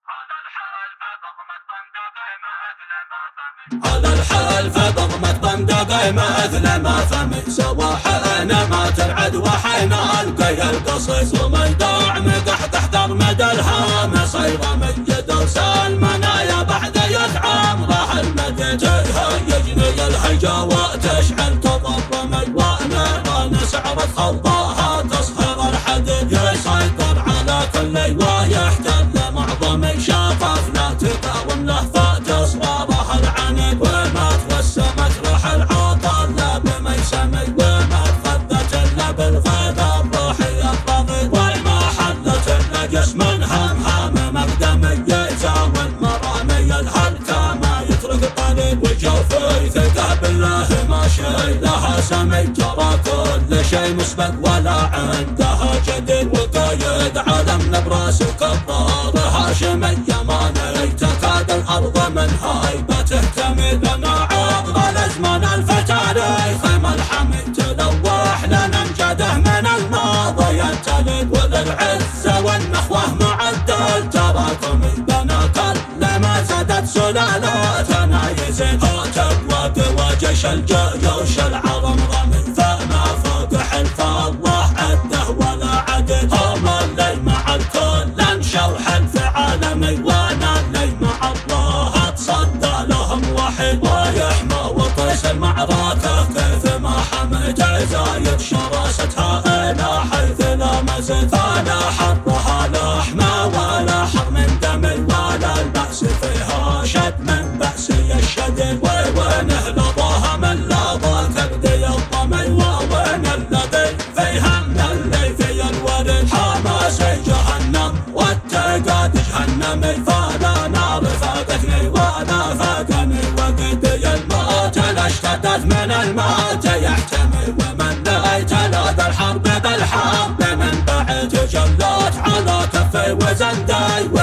على الحال فضغمة بندقي مثل ما فمي سواحنا ما ترعد وحينا القي القصيص وميدوع مقح تحت ضرمد الهام صيغة من يدرس المنايا بعد يتعام راح المدى تهيجني الهيجا وتشعل تضرمي وانا سعرت خضاها تصهر الحديد يسيطر على كل ويحتل معظمي شفافنا تقاوم له فتصغره العنيد وما توسمت روح العطر لا بميسمي وما تخذت الا بالغيظ الروحي الرغيد وما حلت الا جسم همهام مقدمي يساوي المرامي الهلكه ما يترك طريق وجوفي ثقه بالله ماشي لها سمي ترى كل شيء مسبق ولا عندها جديد وقايد عالمنا براس وكبار هاشمي يماني تكاد الارض من هيبته تميل لنا عقب الازمان الفتاريخ الحميد تلوح لنا نجده من الماضي ينتلد وللعزه والنخوه معدل تراكمي لنا كل ما زادت سلالاتنا يزيد تقوى وجيش الجيوش العرم رمي فما فوق حلف الله عده ولا عدد هم اللي مع الكل انشوا حلف عالمي وانا اللي مع الله اتصدى لهم وحيد ويحمى وطيس المعركه كيف ما حميت زايد شراستها الى حيث لا مزيد فلا حرها لحمه ولا حر من دمي ولا البأس فيها شد من بأسي الشديد وينه لظاها من لظى كبدي الطمي وين الذي فيها من اللي في الورد حماسي جهنم والتقاد جهنمي فلا نار فاقتني ولا فاقني وقدي الموت اشتدت من الموت يحتمي ومن لقيت لدى الحرب بالحرب من بعد جلوت على كفي وزندي